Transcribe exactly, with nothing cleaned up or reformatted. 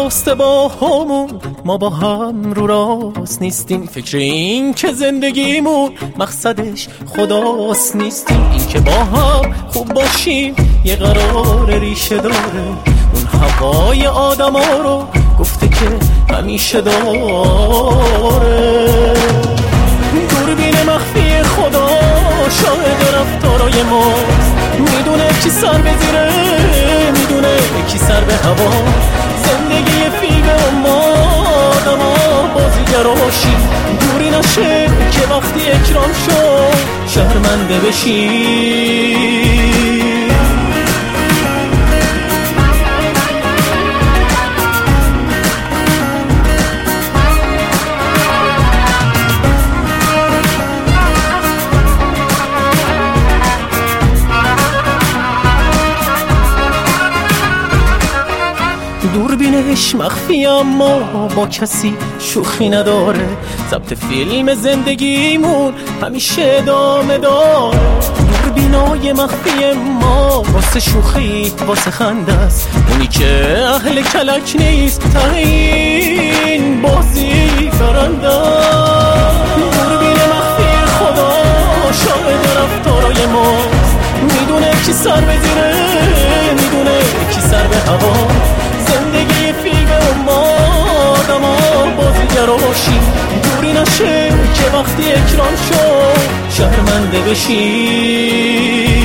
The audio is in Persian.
درسته با همون ما با هم رو راست نیستیم. فکر این که زندگیمون مقصدش خداست نیستیم. این که با هم خوب باشیم یه قرار ریشه داره. اون هوای آدم ها رو گفته که همیشه داره. دوربین مخفی خدا شاهد رفتارای ماست. میدونه کی سر به زیره، میدونه کی سر به هوا. زندگی فیلم ما آدم ها بازیگراشی. دوری نشه که وقتی اکرام شد شرمنده بشی. دوربینش مخفی اما با کسی شوخی نداره. ضبط فیلم زندگیمون همیشه ادامه داره. دوربینای مخفی ما واسه شوخی واسه خنده است. اونی که اهل کلک نیست ته این بازی فرنده. دوربین مخفی خدا شاهد رفتارای ماست. میدونه کی سر به زیره، میدونه کی سر به هوا. زندگی فیلم ما آدم ها بازیگراشی. دوری نشه که وقتی اکرام شد شرمنده بشی.